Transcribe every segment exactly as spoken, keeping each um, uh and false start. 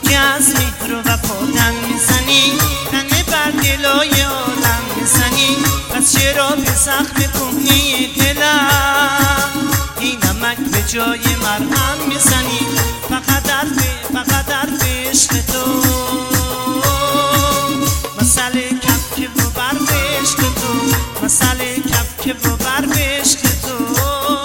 که از مهر و وفا دم میزنی، تنه بر دلای عالم میزنی، پس چرا به زخم کهنه دلم این نمک به جای مرهم میزنی؟ فقط حرف فقط حرف عشق تو، مسئله کف که و برف عشق تو، مسئله کف که و برف عشق تو.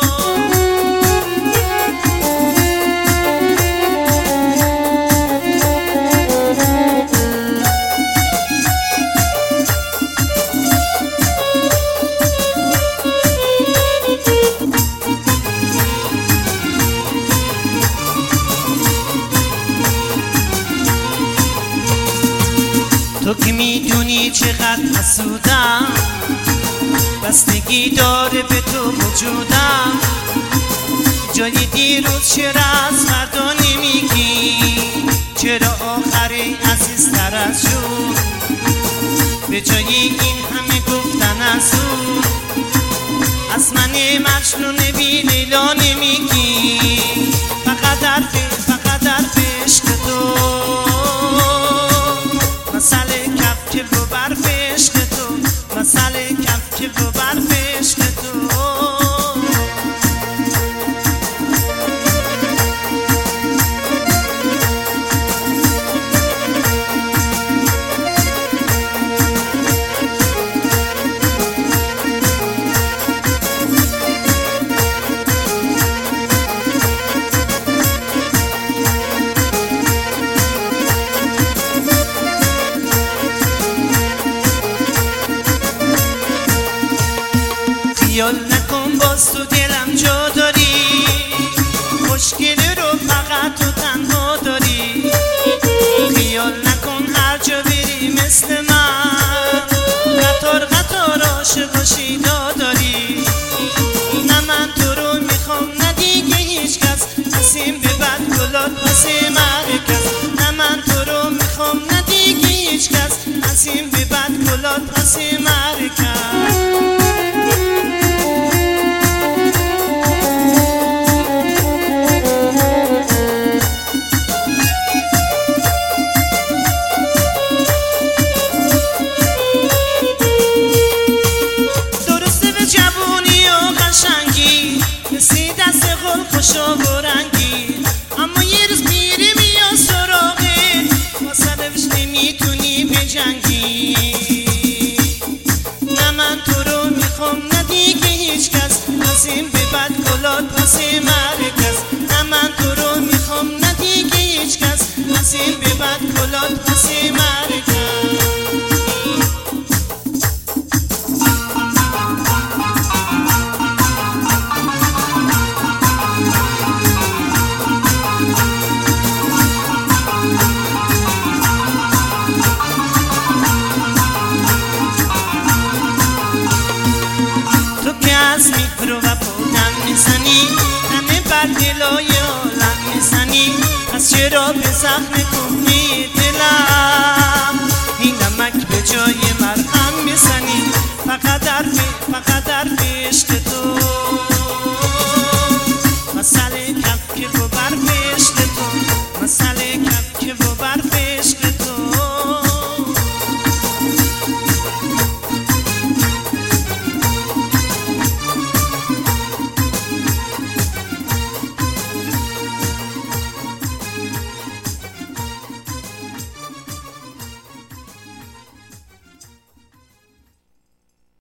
تو که میدونی چقدر حسودم، بستگی داره به تو وجودم، جای دیروز چرا از فردا نمیگی؟ چرا آخری عزیزتر از شد؟ به جای این همه گفتن از اون، از من مجنون بی لیلا نمیگی؟ فقط حرف فقط حرف عشق تو، مسئله کف که و برف عشق تو، مسئله کف که و برف عشق تو. خیال نکن باز تو دلم جا داری، مشکلی رو فقط تو تنها داری. خیال نکن هر جا بری مثل من، قطار قطار عاشق و شیدا داری. نه من تو رو میخوام نه دیگه هیچ کس، از این به بعد گلات واسه مرکز. نه من تو رو میخوام نه دیگه هیچ کس، از این به بعد گلات واسه مرکز. خوشا و رنگی، اما یه روز میری میاد سراغه، واسه روش نمیتونی بجنگی. نه من تو رو میخوام نه دیگه هیچ کس، از این به بعد گلات واسه مرکز. نه من تو رو میخوام نه دیگه هیچ کس، از این به بعد گلات واسه مرکز. از مهر و وفا دم میزنی، تنه بر دلای عالم میزنی، پس چرا به زخم کهنه دلم این نمک به جای مرهم میزنی؟ فقط حرف فقط حرف عشق